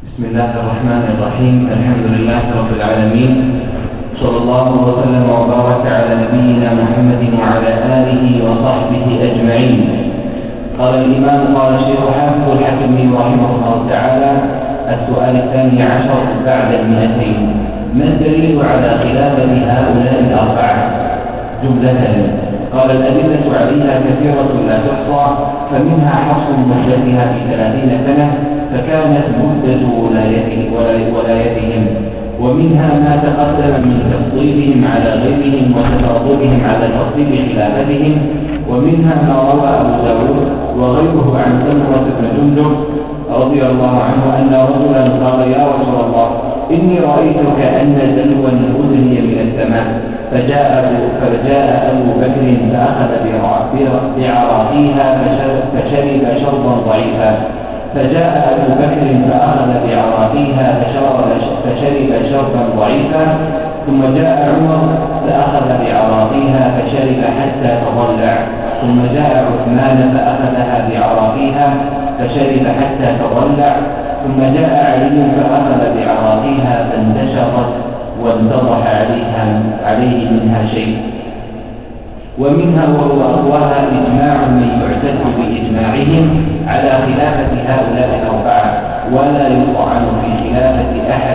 بسم الله الرحمن الرحيم. الحمد لله رب العالمين، صلى الله وسلم وبارك على نبينا محمد وعلى آله وصحبه أجمعين. قال الإمام الشيخ حافظ الحكمي رحمه الله تعالى: السؤال 12 بعد 200. ما الدليل على خلافة هؤلاء الأربعة؟ جملة. قال: الأدلة عليها كثيرة لا تحصى، فمنها حصر مدتها في 30 سنة فكانت مدة ولايتهم، ومنها ما تقدم من تفضيلهم على غيرهم وتفاضلهم على ترتيب خلافتهم، ومنها ما روى أبو داود وغيره عن سمرة بن جندب رضي الله عنه أن رجلا قال: يا رسول الله، إني رأيت كأن دلوا أدني من السماء، فجاء أبو بكر فأخذ بعراقيها فشرب شربا ضعيفا. فجاء أبو بكر فأخذ بعراقيها فشرب شربا ضعيفا. ثم جاء عمر فأخذ بعراقيها فشرب حتى تضلع. ثم جاء عثمان فأخذها بعراقيها فشرب حتى تضلع. ثم جاء علي فأخذ بعراقيها فانتشرت وانتضح عليه منها شيء. ومنها وهو أقواها إجماع من يعتد بإجماعهم على خلافة هؤلاء الأربعة، ولا يطعن في خلافة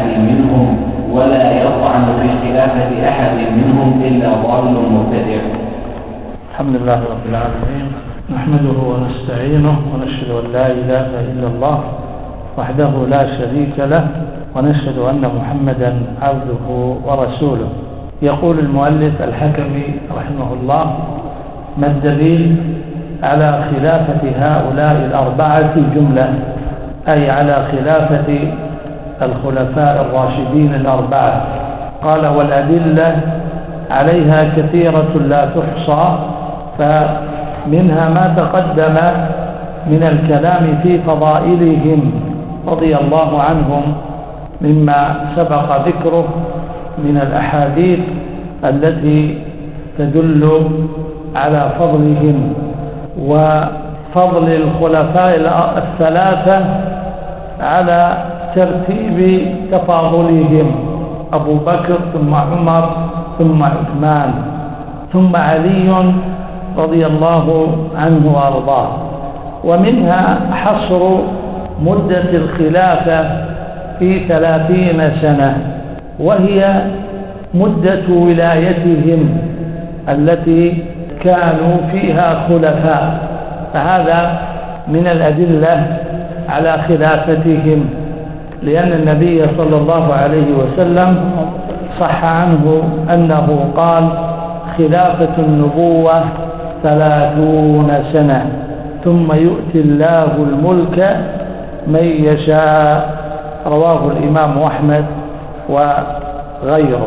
أحد منهم إلا ضال مبتدع. الحمد لله رب العالمين، نحمده ونستعينه ونشهد أن لا إله إلا الله وحده لا شريك له، ونشهد أن محمدا عبده ورسوله. يقول المؤلف الحكمي رحمه الله: ما الدليل على خلافة هؤلاء الأربعة جملة، أي على خلافة الخلفاء الراشدين الأربعة. قال: والأدلة عليها كثيرة لا تحصى، فمنها ما تقدم من الكلام في فضائلهم رضي الله عنهم مما سبق ذكره من الأحاديث التي تدل على فضلهم وفضل الخلفاء الثلاثة على ترتيب تفاضلهم: أبو بكر ثم عمر ثم عثمان ثم علي رضي الله عنه وأرضاه. ومنها حصر مدة الخلافة في 30 سنة، وهي مدة ولايتهم التي كانوا فيها خلفاء، فهذا من الأدلة على خلافتهم، لأن النبي صلى الله عليه وسلم صح عنه أنه قال: خلافة النبوة 30 سنة ثم يؤتي الله الملك من يشاء. رواه الإمام أحمد وغيره.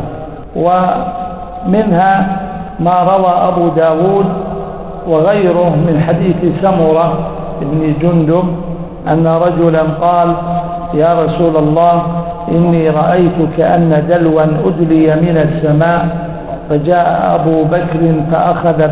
ومنها ما روى أبو داود وغيره من حديث سمرة بن جندب أن رجلا قال: يا رسول الله، إني رأيت كأن دلوا أدلي من السماء، فجاء أبو بكر فأخذ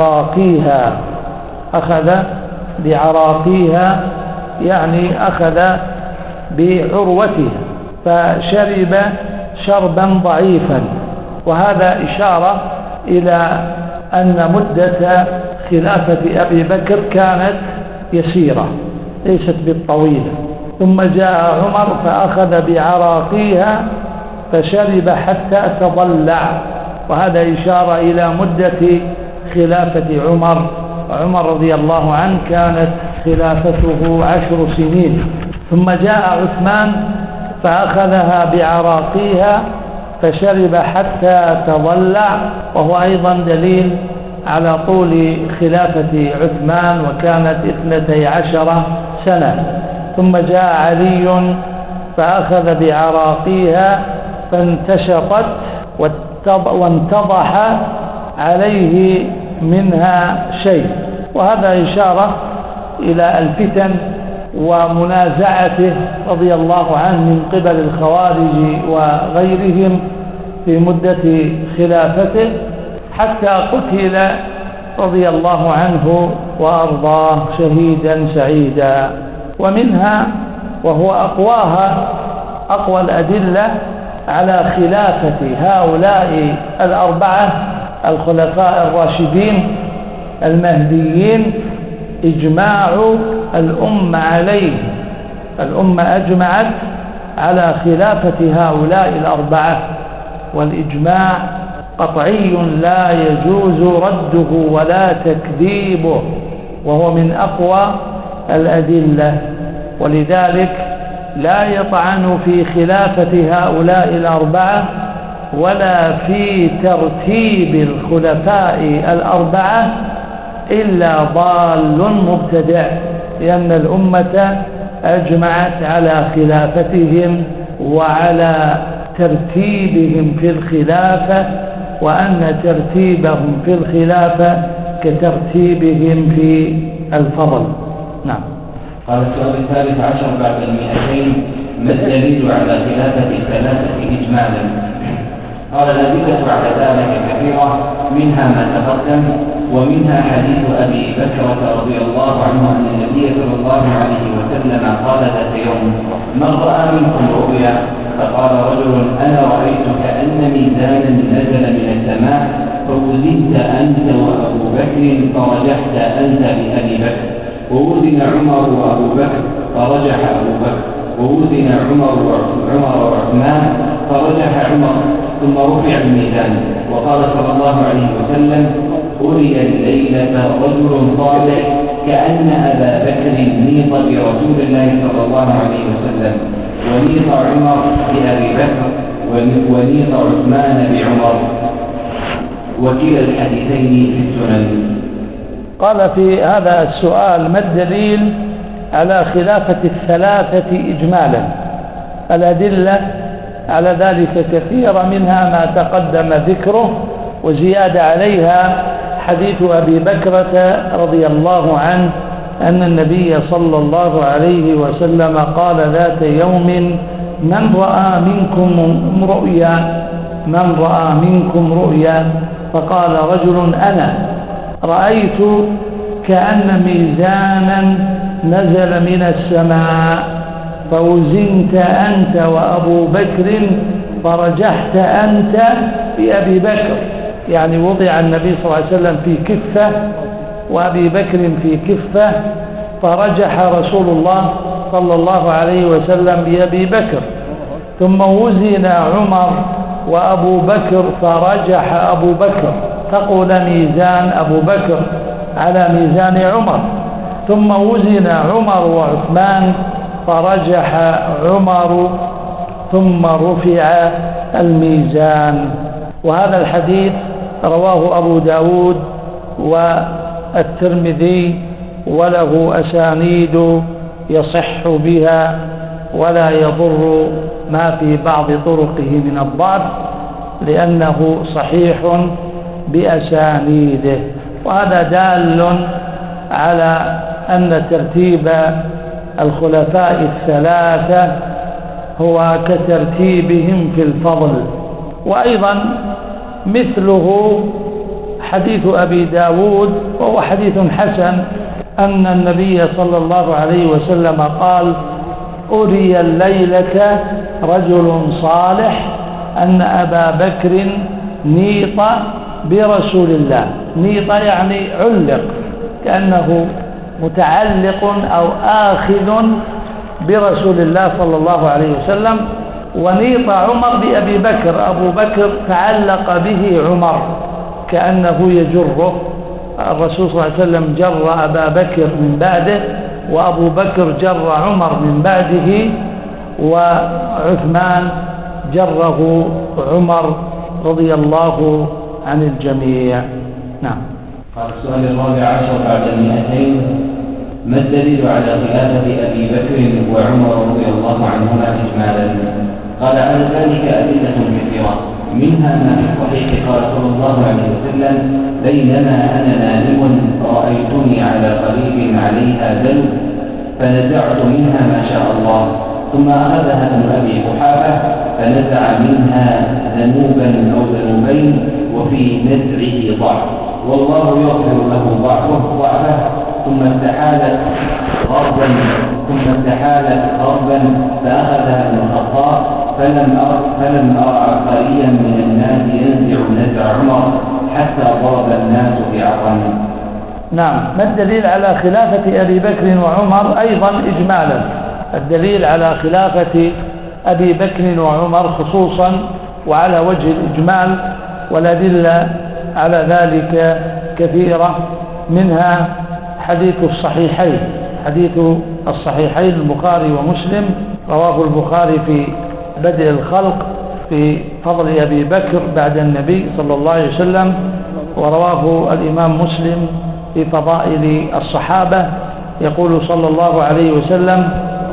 بعراقيها يعني أخذ بعروتها فشرب شربا ضعيفا. وهذا إشارة إلى أن مدة خلافة أبي بكر كانت يسيرة ليست بالطويلة. ثم جاء عمر فأخذ بعراقيها فشرب حتى تضلع، وهذا إشارة إلى مدة خلافة عمر رضي الله عنه كانت خلافته 10 سنين. ثم جاء عثمان فأخذها بعراقيها فشرب حتى تضلع، وهو أيضا دليل على طول خلافة عثمان، وكانت 12 سنة. ثم جاء علي فأخذ بعراقيها فانتشطت وانتضح عليه منها شيء، وهذا إشارة إلى الفتن ومنازعته رضي الله عنه من قبل الخوارج وغيرهم في مدة خلافته، حتى قتل رضي الله عنه وأرضاه شهيدا سعيدا. ومنها وهو أقوى الأدلة على خلافة هؤلاء الأربعة الخلفاء الراشدين المهديين إجماع الأمة عليه. الأمة أجمعت على خلافة هؤلاء الأربعة، والإجماع قطعي لا يجوز رده ولا تكذيبه، وهو من أقوى الأدلة، ولذلك لا يطعن في خلافة هؤلاء الأربعة ولا في ترتيب الخلفاء الأربعة إلا ضال مبتدع، لأن الأمة أجمعت على خلافتهم وعلى ترتيبهم في الخلافة، وأن ترتيبهم في الخلافة كترتيبهم في الفضل. نعم. قال السؤال الثالث عشر بعد 200: ما الدليل على خلافة الثلاثة إجمالا؟ قال الأدلة على ذلك كثيرة، منها ما تقدم، ومنها حديث أبي بكرة رضي الله عنه أن النبي صلى الله عليه وسلم قال ذات يوم: من رأى منكم رؤيا؟ فقال رجل: أنا رأيت كأن ميزانا نزل من السماء، فوزنت أنت وأبو بكر فرجحت أنت بأبي بكر، ووزن عمر وأبو بكر فرجح أبو بكر، ووزن عمر وعثمان فرجح عمر، ثم رفع الميزان. وقال صلى الله عليه وسلم: أري الليلة رجل صالح كأن أبا بكر نيط برسول الله صلى الله عليه وسلم، ونيط عمر بأبي بكر، ونيط عثمان بعمر، وكلا الحديثين في السنن. قال في هذا السؤال: ما الدليل على خلافة الثلاثة إجمالا؟ الأدلة على ذلك كثيرة، منها ما تقدم ذكره، وزيادة عليها حديث أبي بكرة رضي الله عنه أن النبي صلى الله عليه وسلم قال ذات يوم: من رأى منكم رؤيا؟ فقال رجل: أنا رأيت كأن ميزانا نزل من السماء، فوزنت أنت وأبو بكر فرجحت أنت بأبي بكر، يعني وضع النبي صلى الله عليه وسلم في كفة وأبي بكر في كفة، فرجح رسول الله صلى الله عليه وسلم بأبي بكر، ثم وزن عمر وأبو بكر فرجح أبو بكر، ثقل ميزان أبو بكر على ميزان عمر، ثم وزن عمر وعثمان فرجح عمر، ثم رفع الميزان. وهذا الحديث رواه أبو داود والترمذي، وله أسانيد يصح بها ولا يضر ما في بعض طرقه من الضعف، لأنه صحيح بأسانيده. وهذا دال على أن ترتيب الخلفاء الثلاثة هو كترتيبهم في الفضل. وأيضا مثله حديث أبي داود، وهو حديث حسن، أن النبي صلى الله عليه وسلم قال: أري الليلة رجل صالح أن أبا بكر نيط برسول الله. نيط يعني علق، كأنه متعلق أو آخذ برسول الله صلى الله عليه وسلم. ونيط عمر بأبي بكر، أبو بكر تعلق به عمر كأنه يجره. الرسول صلى الله عليه وسلم جر أبا بكر من بعده، وأبو بكر جر عمر من بعده، وعثمان جره عمر رضي الله عن الجميع. نعم. قال السؤال الرابع عشر بعد 200: ما الدليل على خلافة أبي بكر وعمر رضي الله عنهما إجمالا؟ قال: على ذلك أدلة كثيرة، منها ما في الصحيح قال صلى الله عليه وسلم: بينما أنا نائم رأيتني على قريب عليها دلو، فنزعت منها ما شاء الله، ثم أخذها ابن أبي قحافة فنزع منها ذنوبا أو ذنوبين، وفي نزعه ضعف، والله يغفر له ضعفه، ثم استحالت غربا فأخذها ابن الخطاب، فلم أرى عبقريا من الناس ينزع نزع عمر حتى ضرب الناس بعظم. نعم. ما الدليل على خلافة أبي بكر وعمر؟ أيضا إجمالا الدليل على خلافة أبي بكر وعمر خصوصا وعلى وجه الإجمال، والأدلة على ذلك كثيرة، منها حديث الصحيحين البخاري ومسلم، رواه البخاري في بدء الخلق في فضل أبي بكر بعد النبي صلى الله عليه وسلم، ورواه الإمام مسلم في فضائل الصحابة، يقول صلى الله عليه وسلم: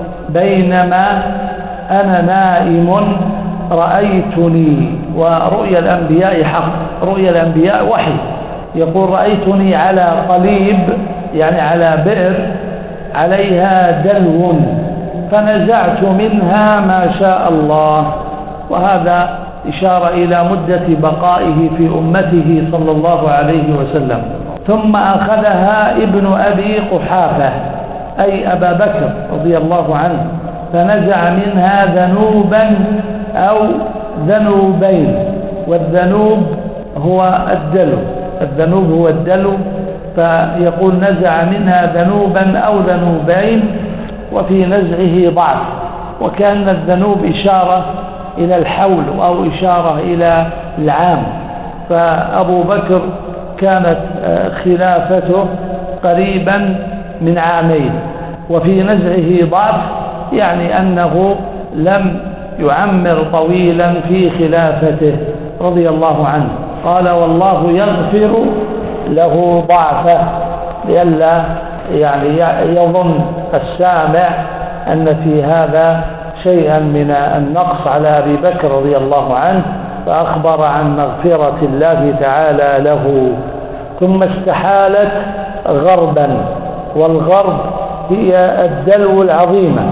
بينما أنا نائم رأيتني، ورؤيا الأنبياء حق، رؤيا الأنبياء وحي، يقول: رأيتني على قليب، يعني على بئر عليها دلو، فنزعت منها ما شاء الله. وهذا إشارة إلى مدة بقائه في أمته صلى الله عليه وسلم. ثم أخذها ابن أبي قحافة أي أبا بكر رضي الله عنه، فنزع منها ذنوبا أو ذنوبين، والذنوب هو الدلو، فيقول: نزع منها ذنوبا أو ذنوبين، وفي نزعه ضعف، وكأن الذنوب إشارة إلى الحول أو إشارة إلى العام، فأبو بكر كانت خلافته قريبا من عامين، وفي نزعه ضعف، يعني أنه لم يعمر طويلا في خلافته رضي الله عنه. قال: والله يغفر له ضعفه، لئلا يعني يظن السامع أن في هذا شيئا من النقص على أبي بكر رضي الله عنه، فأخبر عن مغفرة الله تعالى له. ثم استحالت غربا، والغرب هي الدلو العظيمة،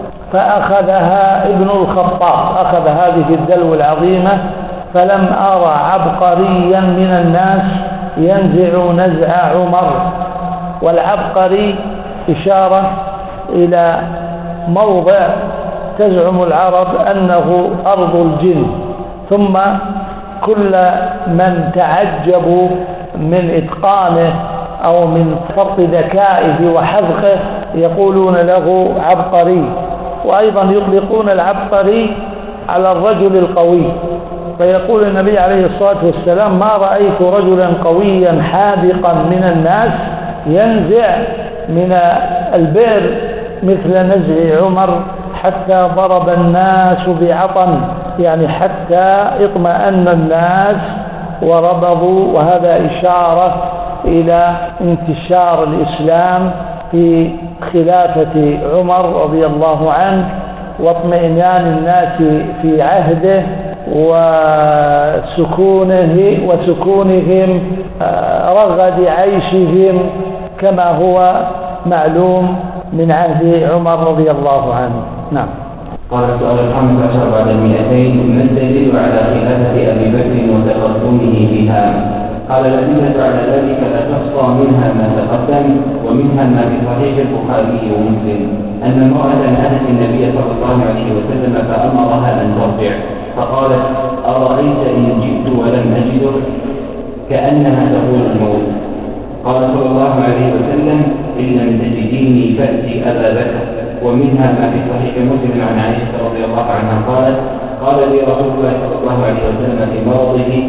فأخذها ابن الخطاب، أخذ هذه الدلو العظيمة، فلم أرى عبقريا من الناس ينزع نزع عمر. والعبقري إشارة إلى موضع تزعم العرب أنه أرض الجن، ثم كل من تعجبوا من إتقانه أو من فرط ذكائه وحذقه يقولون له عبقري. وأيضا يطلقون العبقري على الرجل القوي، فيقول النبي عليه الصلاة والسلام: ما رأيت رجلا قويا حاذقا من الناس ينزع من البئر مثل نزع عمر حتى ضرب الناس بعطن، يعني حتى اطمأن الناس وربضوا. وهذا إشارة إلى انتشار الإسلام في خلافة عمر رضي الله عنه، واطمئنان الناس في عهده، وسكونهم رغد عيشهم كما هو معلوم من عهد عمر رضي الله عنه. نعم. قال السؤال 15 بعد 200: ما الدليل على خلافة أبي بكر وتقدمه بها؟ قال: الأدلة على ذلك لا تحصى، منها ما تقدم، ومنها ما في صحيح البخاري ومسلم أن امرأة أتت النبي صلى الله عليه وسلم فأمرها أن ترجع، فقالت: أرأيت إن جئت ولم أجدك؟ كأنها تقول الموت. قال صلى الله عليه وسلم: إن لم تجديني فأتي أبا بكر. ومنها ما في صحيح مسلم عن عائشة رضي الله عنها قالت: قال لي رسول الله صلى الله عليه وسلم في مرضه: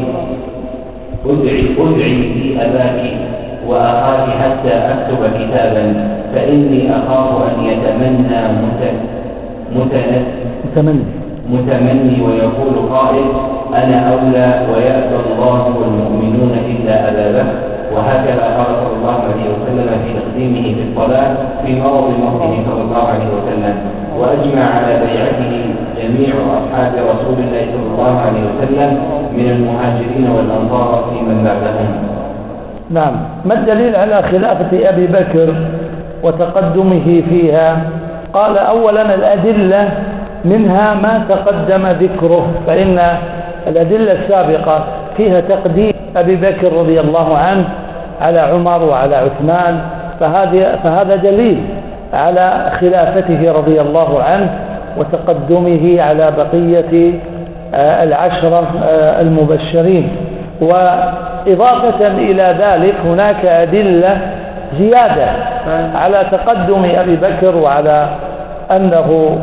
ادعي لي أباك وأخاك حتى أكتب كتابا، فإني أخاف أن يتمنى متمني ويقول قائل: أنا أولى ويأبى الله والمؤمنون إلا أبا بكر. وهكذا قال صلى الله عليه وسلم في تقديمه في الصلاة في مرض موته صلى الله عليه وسلم. وأجمع على بيعته جميع أصحاب رسول الله صلى الله عليه وسلم من المهاجرين والأنصار في من بعدهم. نعم. ما الدليل على خلافة أبي بكر وتقدمه فيها؟ قال: أولا الأدلة منها ما تقدم ذكره، فإن الأدلة السابقة فيها تقديم أبي بكر رضي الله عنه على عمر وعلى عثمان فهذا دليل على خلافته رضي الله عنه وتقدمه على بقية العشرة المبشرين. وإضافة إلى ذلك هناك أدلة زيادة على تقدم أبي بكر وعلى أنه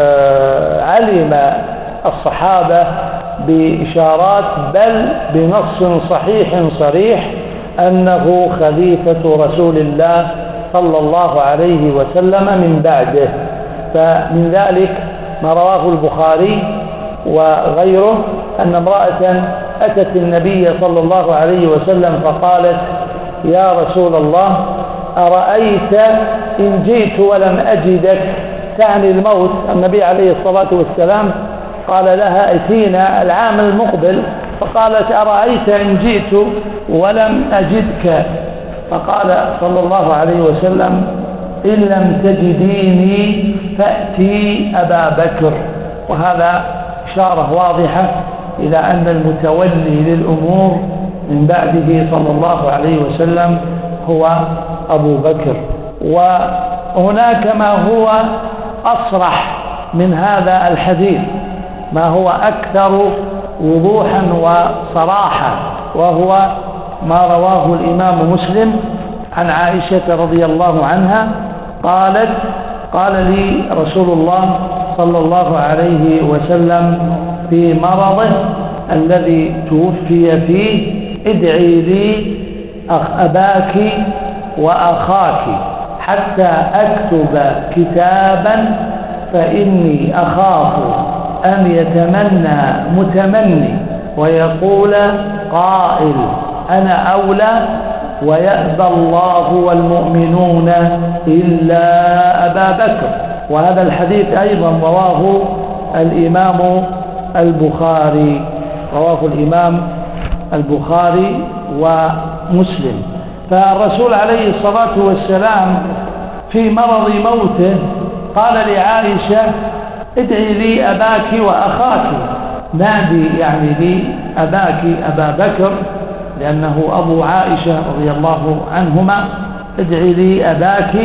علم الصحابة بإشارات بل بنص صحيح صريح أنه خليفة رسول الله صلى الله عليه وسلم من بعده. فمن ذلك ما رواه البخاري وغيره أن امرأة أتت النبي صلى الله عليه وسلم فقالت: يا رسول الله، أرأيت إن جئت ولم أجدك، تعني الموت. النبي عليه الصلاة والسلام قال لها: ائتينا العام المقبل. فقالت: أرأيت إن جئت ولم أجدك؟ فقال صلى الله عليه وسلم: إن لم تجديني فأتي أبا بكر. وهذا إشارة واضحة إلى أن المتولي للأمور من بعده صلى الله عليه وسلم هو أبو بكر. وهناك ما هو أصرح من هذا الحديث، ما هو أكثر وضوحا وصراحة، وهو ما رواه الإمام مسلم عن عائشة رضي الله عنها قالت: قال لي رسول الله صلى الله عليه وسلم في مرضه الذي توفي فيه: ادعي لي أباك وأخاك حتى أكتب كتابا، فإني أخاف أن يتمنى متمني ويقول قائل أنا أولى ويأبى الله والمؤمنون إلا أبا بكر. وهذا الحديث أيضا رواه الإمام البخاري، ومسلم. فالرسول عليه الصلاة والسلام في مرض موته قال لعائشة: ادعي لي أباك وأخاك. نادي يعني لي أباك أبا بكر لأنه أبو عائشة رضي الله عنهما، ادعي لي أباك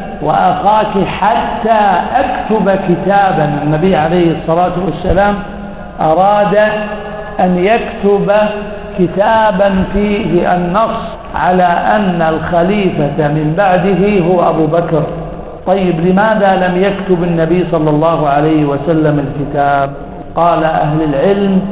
وأخاك حتى أكتب كتابا. النبي عليه الصلاة والسلام أراد أن يكتب كتابا فيه النص على أن الخليفة من بعده هو أبو بكر. طيب لماذا لم يكتب النبي صلى الله عليه وسلم الكتاب؟ قال أهل العلم: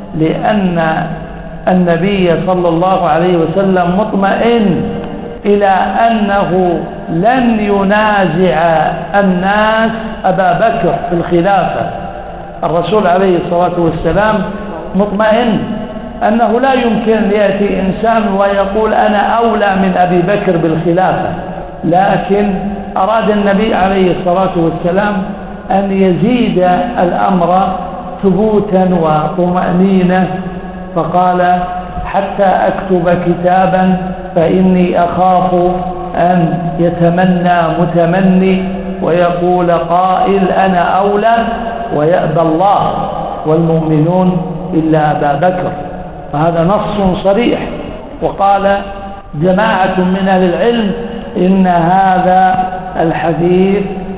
لأن النبي صلى الله عليه وسلم مطمئن إلى أنه لن ينازع الناس أبا بكر في الخلافة. الرسول عليه الصلاة والسلام مطمئن أنه لا يمكن أن يأتي إنسان ويقول أنا أولى من أبي بكر بالخلافة، لكن أراد النبي عليه الصلاة والسلام أن يزيد الأمر ثبوتا وطمأنينة، فقال: حتى أكتب كتابا فإني أخاف أن يتمنى متمني ويقول قائل أنا أولى ويأبى الله والمؤمنون إلا أبا بكر. فهذا نص صريح. وقال جماعة من أهل العلم إن هذا الحديث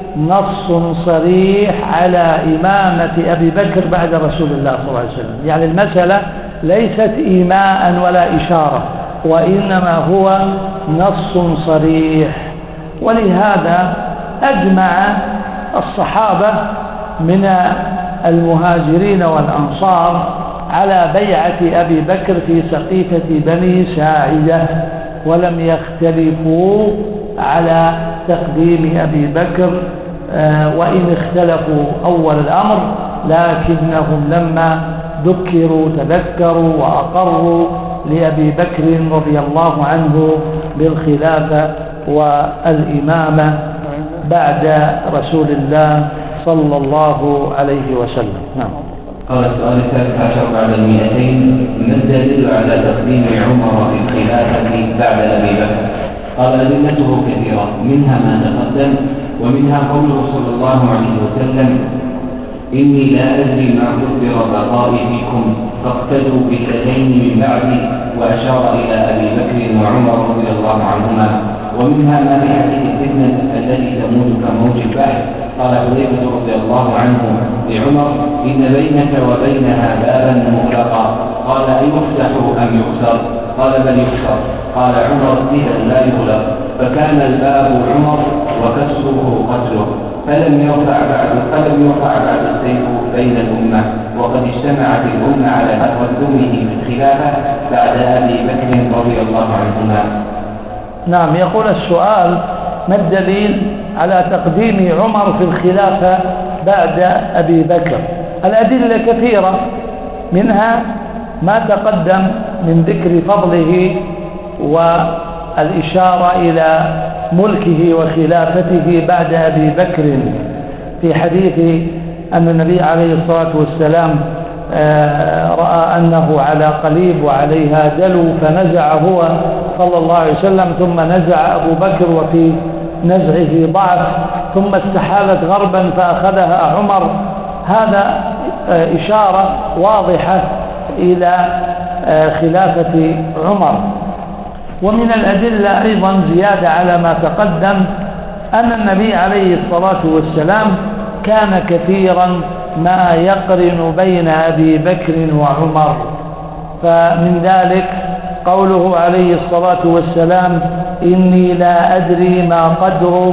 نص صريح على إمامة أبي بكر بعد رسول الله صلى الله عليه وسلم. يعني المسألة ليست إيماء ولا إشارة، وإنما هو نص صريح. ولهذا أجمع الصحابة من المهاجرين والأنصار على بيعة أبي بكر في سقيفة بني ساعدة، ولم يختلفوا على تقديم أبي بكر، وإن اختلفوا أول الأمر لكنهم لما ذكروا تذكروا وأقروا لأبي بكر رضي الله عنه بالخلافة والإمامة بعد رسول الله صلى الله عليه وسلم. نعم. قال السؤال الثالث عشر بعد 200: ما الدليل على تقديم عمر في الخلافة بعد أبي بكر؟ قال: أدلته كثيرة، منها ما تقدم، ومنها قوله صلى الله عليه وسلم: إني لا أدري ما قدر بقائي فيكم فاقتدوا بالذين من بعدي، وأشار إلى أبي بكر وعمر رضي الله عنهما. ومنها ما في حديث الفتنة التي تموت كموج البحر. قال حذيفة رضي الله عنه لعمر: إن بينك وبينها بابا مغلقا. قال: أيفتح أم يكسر؟ قال: بل يكسر. قال عمر: إذا لا يغلق. فكان الباب عمر وكسره قتله. فلم يرفع بعد السيف بين الأمة، وقد اجتمعت الأمة على تقدمه في الخلافة بعد أبي بكر رضي الله عنهما. نعم. يقول السؤال: ما الدليل على تقديم عمر في الخلافة بعد أبي بكر؟ الأدلة كثيرة، منها ما تقدم من ذكر فضله والإشارة إلى ملكه وخلافته بعد أبي بكر في حديث أن النبي عليه الصلاة والسلام رأى أنه على قليب وعليها دلو فنزع هو صلى الله عليه وسلم، ثم نزع أبو بكر وفي نزعه ضعف، ثم استحالت غربا فأخذها عمر. هذا إشارة واضحة إلى خلافة عمر. ومن الأدلة أيضا زيادة على ما تقدم أن النبي عليه الصلاة والسلام كان كثيرا ما يقرن بين أبي بكر وعمر، فمن ذلك قوله عليه الصلاة والسلام: إني لا أدري ما قدر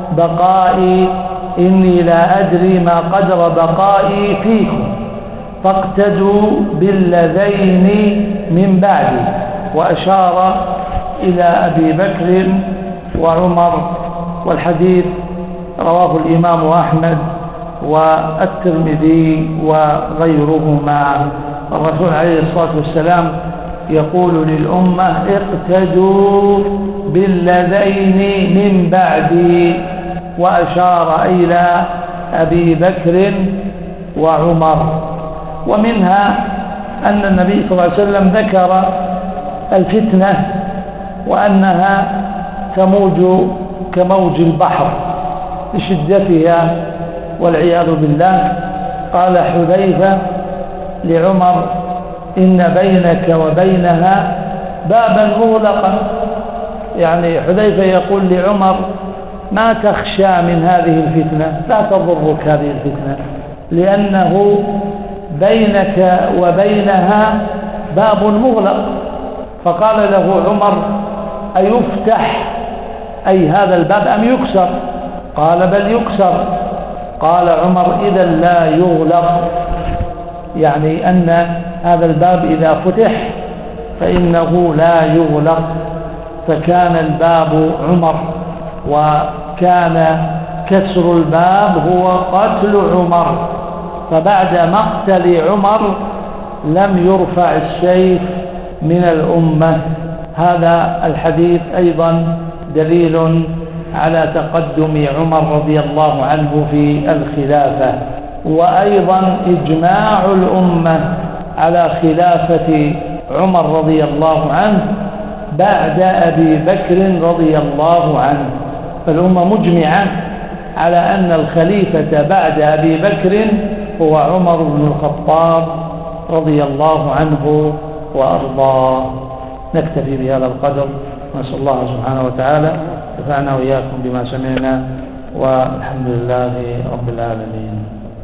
بقائي فيكم فاقتدوا بالذين من بعدي. وأشار إلى أبي بكر وعمر. والحديث رواه الإمام أحمد والترمذي وغيرهما. الرسول عليه الصلاة والسلام يقول للأمة: اقتدوا بالذين من بعدي، وأشار إلى أبي بكر وعمر. ومنها أن النبي صلى الله عليه وسلم ذكر الفتنة وأنها تموج كموج البحر لشدتها والعياذ بالله. قال حذيفة لعمر: إن بينك وبينها بابا مغلقا. يعني حذيفة يقول لعمر: ما تخشى من هذه الفتنة، لا تضرك هذه الفتنة، لأنه بينك وبينها باب مغلق. فقال له عمر: أيفتح أي هذا الباب أم يكسر؟ قال: بل يكسر. قال عمر: إذا لا يغلق، يعني أن هذا الباب إذا فتح فإنه لا يغلق. فكان الباب عمر، وكان كسر الباب هو قتل عمر. فبعد مقتل عمر لم يرفع السيف من الأمة. هذا الحديث أيضا دليل على تقدم عمر رضي الله عنه في الخلافة، وأيضا إجماع الأمة على خلافة عمر رضي الله عنه بعد أبي بكر رضي الله عنه. فالأمة مجمعة على أن الخليفة بعد أبي بكر هو عمر بن الخطاب رضي الله عنه وأرضاه. نكتفي بهذا القدر، نسأل الله سبحانه وتعالى ينفعنا وإياكم بما سمعنا، والحمد لله رب العالمين.